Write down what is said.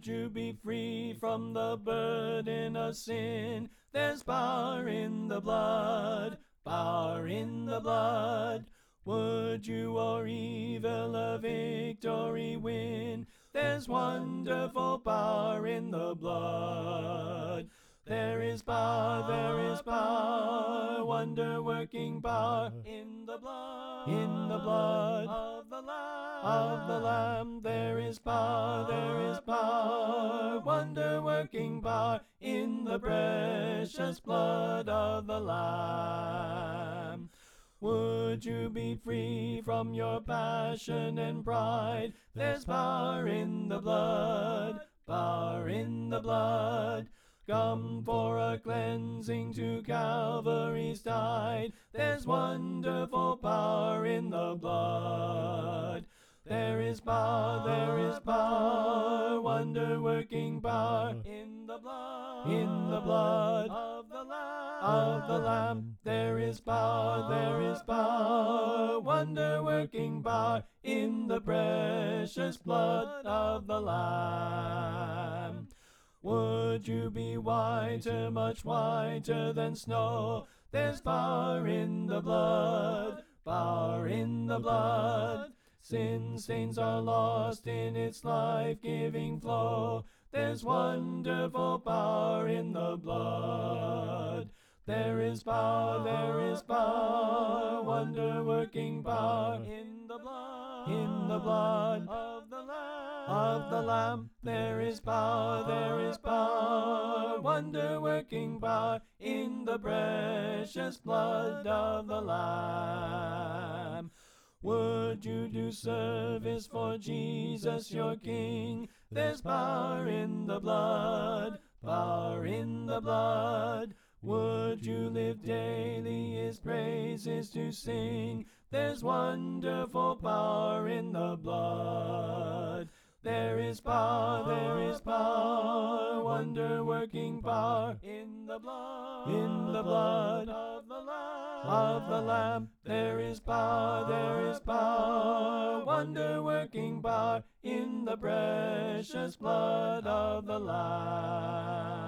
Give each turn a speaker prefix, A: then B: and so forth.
A: Would you be free from the burden of sin? There's power in the blood, power in the blood. Would you o'er evil a victory win? There's wonderful power in the blood. There is power, wonder-working power in the blood of the Lamb. There is power, wonder-working power in the precious blood of the Lamb. Would you be free from your passion and pride? There's power in the blood, power in the blood. Come for a cleansing to Calvary's tide. There's wonderful power in the blood. There is power, wonder-working power in the blood of the Lamb. There is power, wonder-working power in the precious blood of the Lamb. Would you be whiter, much whiter than snow? There's power in the blood, power in the blood. Sin stains are lost in its life-giving flow. There's wonderful power in the blood. There is power, wonder-working power in the blood of the Lamb. There is power, wonder-working power in the precious blood of the Lamb. Would you do service for Jesus your King? There's power in the blood, power in the blood. Would you live daily His praises to sing? There's wonderful power in the blood. There is power, wonder-working power in the blood of the Lamb. There is power, wonder-working power in the precious blood of the Lamb.